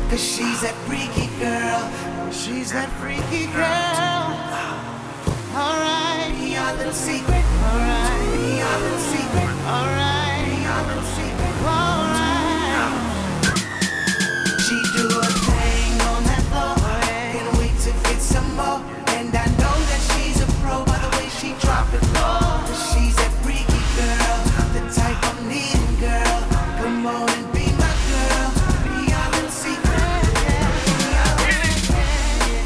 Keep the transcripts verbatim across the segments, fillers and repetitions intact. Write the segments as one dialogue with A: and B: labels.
A: Cause she's that freaky girl. She's that freaky girl. Alright, be our little secret. Alright, be our little secret. Alright, be our little secret. Alright. She do a thing on that floor. Can't wait to get some more. And I know that she's a pro by the way she drop it low. Cause she's that freaky girl, the type I'm needing, girl. Come on and be my girl. Be our little secret. Be our little secret.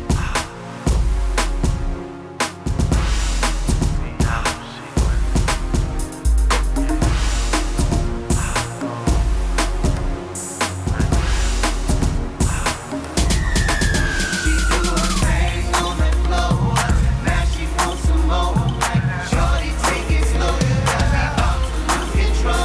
A: She do a thing on that floor. Now she wants some more. Like, shorty, take it slow. You got me about to lose control.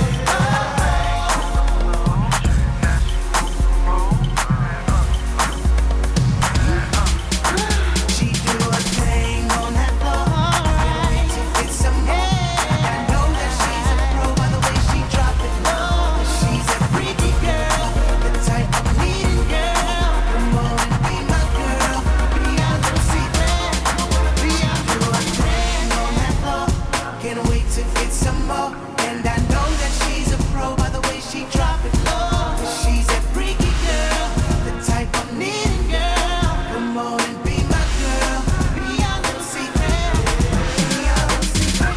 A: She do a thing on that floor. Can't wait to get some more. I know that she's a pro by the way she drop it low. She's a freaky girl, the type I'm needing, girl. Come on and be my girl. Be our little secret. Be our do a thing on that floor. Can't wait to get some more. And I know that she's a pro by the way she drop it low. She's a freaky girl, the type I'm needing, girl. Come on and be my girl. Be our little secret. Be our little secret.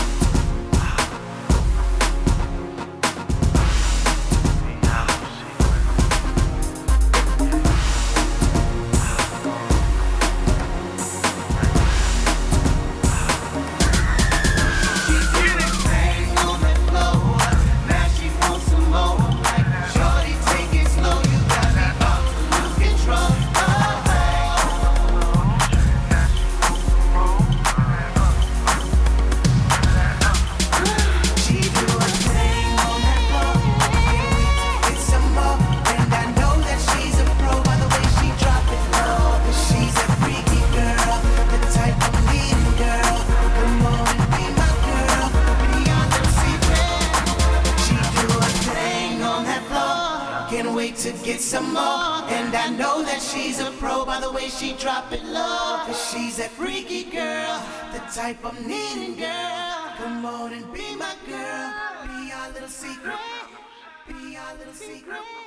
A: She do a thing on that floor. Now she wants some more. Like, shorty, take it slow. You got me about to lose control. She do a thing on that floor. Can't wait to get some more. And I know that she's a pro by the way she drop it low. Cause she's a freaky girl, the type I'm needing, girl. Come on and be my girl. Be our little secret. She do a thing on that floor. Can't wait to get some more. And I know that she's a pro by the way she drop it low. Cause she's that freaky girl, the type I'm needing, girl. Come on and be my girl. Be our little secret. Be our little secret.